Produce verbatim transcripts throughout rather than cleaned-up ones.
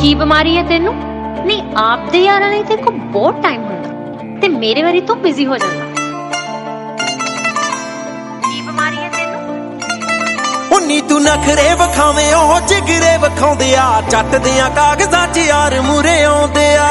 ਕੀ ਬਿਮਾਰੀ ਹੈ ਤੈਨੂੰ? ਨਹੀਂ ਆਪਦੇ ਯਾਰਾਂ ਲਈ ਤੇ ਕੋ ਬਹੁਤ ਟਾਈਮ ਹੁੰਦਾ ਤੇ ਮੇਰੇ ਵਾਰੀ ਤੂੰ ਬਿਜ਼ੀ ਹੋ ਜਾਂਦਾ। ਕੀ ਬਿਮਾਰੀ ਹੈ ਤੈਨੂੰ? ਉਨੀ ਤੂੰ ਨਖਰੇ ਵਿਖਾਵੇਂ ਉਹ ਜਿਗਰੇ ਵਿਖਾਉਂਦੇ ਆ, ਚੱਟਦੇ ਆ ਕਾਗਜ਼ਾਂ 'ਚ ਯਾਰ ਮੂਰੇ ਆਉਂਦੇ ਆ।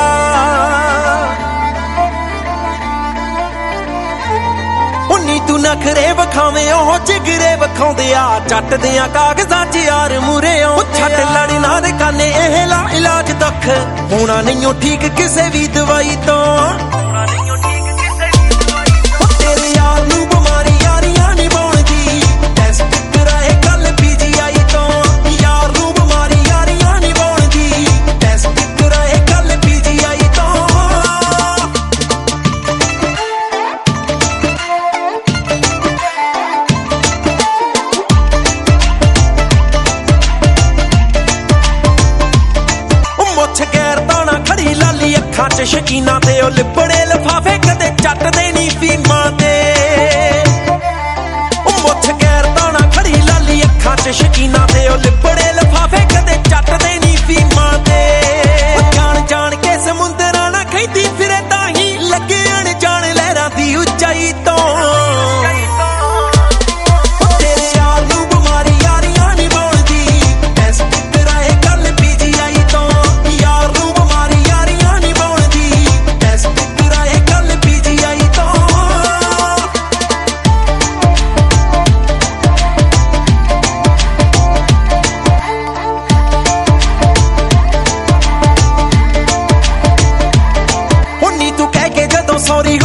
ਉਨੀ ਤੂੰ ਨਖਰੇ ਵਿਖਾਵੇਂ ਉਹ ਜਿਗਰੇ ਵਿਖਾਉਂਦੇ ਆ, ਚੱਟਦੇ ਆ ਕਾਗਜ਼ਾਂ 'ਚ ਯਾਰ ਮੂਰੇ ਆਉਂਦੇ ਆ। ਛੱਡ ਲੜਨਾ ਦੇ ਕਾਨੇ ਇਹ ਲਾ ਇਲਾਜ ਦੁੱਖ ਹੋਣਾ ਨਹੀਂ ਉਹ ਠੀਕ ਕਿਸੇ ਵੀ ਦਵਾਈ ਤੋਂ। ਹੋਣਾ ਨਹੀਂ ਉਹ ਠੀਕ ਕਿਸੇ ਵੀ ਦਵਾਈ ਤੋਂ। ਤੇਰੇ ਯਾਰ ਨੂੰ ਬਿਮਾਰੀ ਯਾਰੀਆਂ ਨਹੀਂ ਬਣਦੀ, ਟੈਸਟ ਕਰਾਏ ਕੱਲ ਪੀਜੀਆਈ ਤੋਂ। ਯਾਰ ਨੂੰ ਬਿਮਾਰੀ ਯਾਰੀਆਂ ਨਹੀਂ ਬਣਦੀ, ਟੈਸਟ ਕਰਾਏ ਕੱਲ ਪੀਜੀਆਈ ਤੋਂ। ਮੁੱਛ ਗੈਰ ਤਾਣਾ ਖੜੀ ਲਾਲੀ ਅੱਖਾਂ 'ਚ ਸ਼ਕੀਨਾ ਤੇ ਉਹ ਲਿਬੜੇ ਲਿਫਾਫੇ ਕਦੇ ਚੱਟਦੇ ਨੀ ਫੀਮਾਂ ਤੇ। ਉਹ ਮੁੱਛ ਗੈਰ ਤਾਣਾ ਖੜੀ ਲਾਲੀ ਅੱਖਾਂ 'ਚ ਸ਼ਕੀਨਾ ਤੇ ਉਹ ਲਿਬੜੇ ਲਿਫਾਫੇ ਕਦੇ ਚੱਟਦੇ ਨੀ ਫੀਮਾਂ ਤੇ। ਜਾਣ ਜਾਣ ਕੇ ਸਮੁੰਦਰਾਂ ਨਾਲ ਖੈਦੀ ਫਿਰੇ ਤਾਂ ਹੀ ਲੱਗੇ ਅਣਜਾਣ ਲਹਿਰਾਂ ਦੀ ਉਚਾਈ ਤੋਂ। ਸੌਰੀ